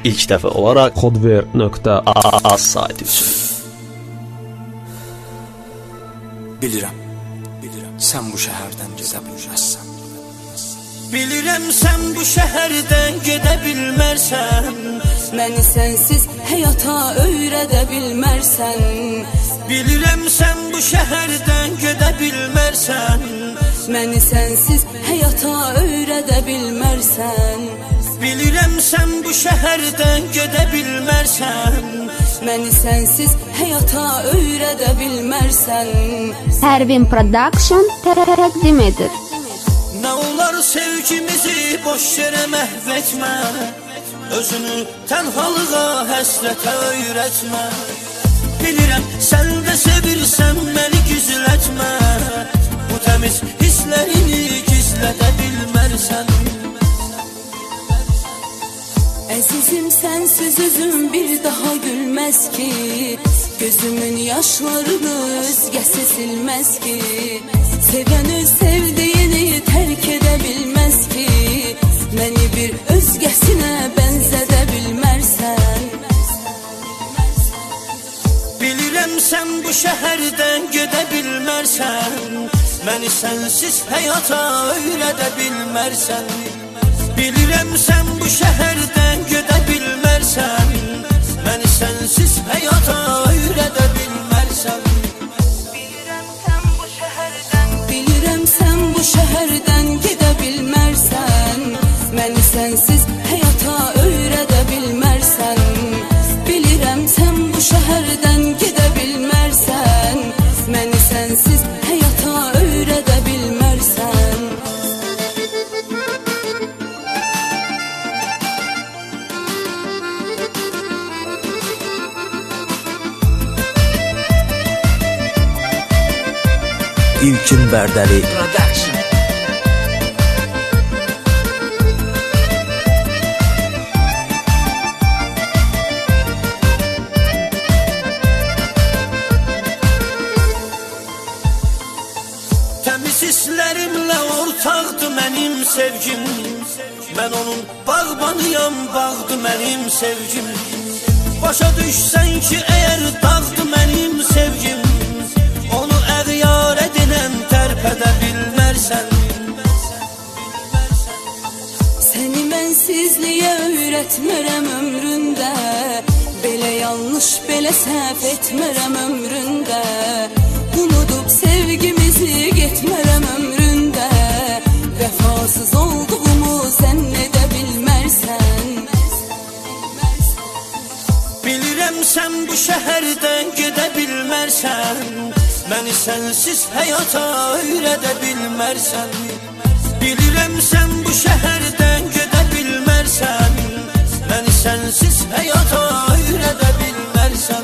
ilk dəfə olaraq Kodver.az saiti üçün. Bilirəm, sən bu şəhərdən gedə bilməzsən. Bilirəm, sən bu şəhərdən gedə bilmərsən. Məni sənsiz həyata öyrədə bilmərsən. Bilirəm, sən bu şəhərdən gedə bilmərsən. Məni sənsiz həyata öyrədə bilmərsən. Bilirəm, sən bu şəhərdən gedə bilmərsən. Məni sənsiz həyata öyrədə bilmərsən. Pərvin Production təqdim edir. Nə olar sevgimizi boş yerə məhv etmə. Özünü tənhalığa, həsrətə öyrətmə. Bilirəm, sən də sevirsən, məni gizlətmə. Bu təmiz hisslərini gizlədə bilmərsən. Əzizim, sənsiz üzüm bir daha gülməz ki. Gözümün yaşlarını özgəsi silməz ki. Sevən öz sevdiyini tərk edə bilməz ki. Məni bir özgəsinə bənzədə bilmərsən. Bilirəm, sən bu şəhərdən gedə bilmərsən. Məni sənsiz həyata öyrədə bilmərsən. Bilirəm, sən bu şəhərdən gedə bilmərsən. Məni sənsiz həyata öyrədə bilmərsən. Bilirəm, sən bu şəhərdən gedə bilmərsən. Məni sənsiz həyata öyrədə bilmərsən. Bilirəm, sən bu şəhərdən gedə bilmərsən. Məni sənsiz həyata öyrədə bilmərsən. İlkin Bərdəli Production. Təmiz hisslərimlə ortaqdır mənim sevgim. Mən onun bağbanıyam, bağdır mənim sevgim. Başa düşsən ki, əgər dağdır mənim sevgim, onu əğyar edilən tərpədə bilmərsən. Səni mənsizliyə öyrətmərəm ömründə. Belə yanlış, belə səhv etmərəm ömründə. Unudub sevgimizi getmərəm ömründə. Vəfasız olduğumu sən edə bilmərsən. Bilirəm, sən bu şəhərdən gedə bilmərsən. Məni sənsiz həyata öyrədə bilmərsən. Bilirəm, sən bu şəhərdən gedə bilmərsən. Məni sənsiz həyata öyrədə bilmərsən.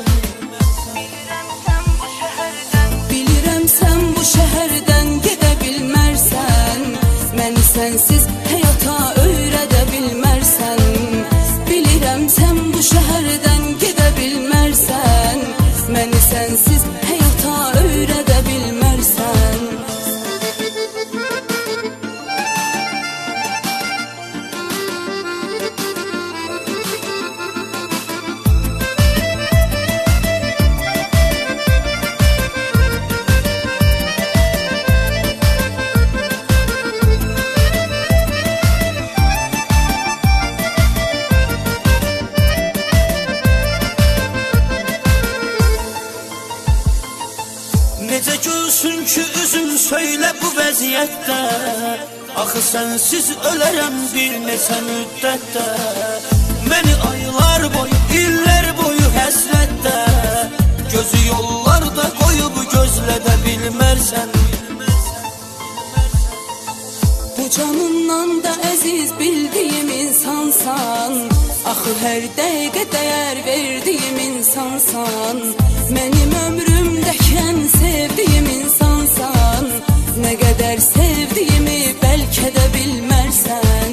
Bilirəm, sən bu şəhərdən gedə bilmərsən. Məni sənsiz həyata öyrədə bilmərsən. Bilirəm, sən bu şəhərdən gedə bilmərsən. Məni sənsiz həyata öyrədə bilmərsən. Necə gülsün ki, üzüm söylə bu vəziyyətdə. Axı sənsiz ölərəm bir neçə müddətdə. Məni aylar boyu, illər boyu həsrətdə. Gözü yollarda qoyub gözlədə bilmərsən. Bu canımdan da əziz bildiyim insansan. Axı hər dəqiqə dəyər verdiyim insansan. Mənim ömrümdəkən sevdiyim insansan. Nə qədər sevdiyimi bəlkə də bilmərsən.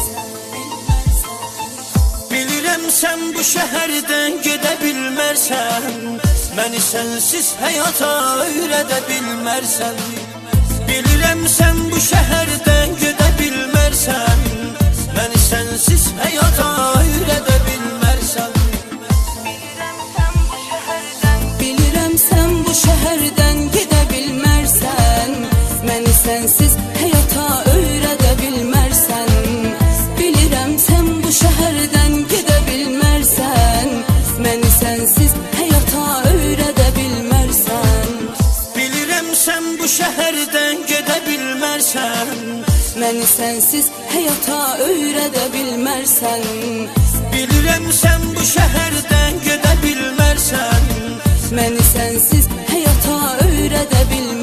Bilirəm, sən bu şəhərdən gedə bilmərsən. Məni sənsiz həyata öyrədə bilmərsən. Bilirəm, sən bu şəhərdən gedə bilmərsən. Məni sənsiz həyata öyrədə bilmərsən. sənsiz həyata öyrədə bilmərsən. Bilirəm sən bu şəhərdən gedə bilmərsən. Məni sənsiz həyata öyrədə bilmərsən.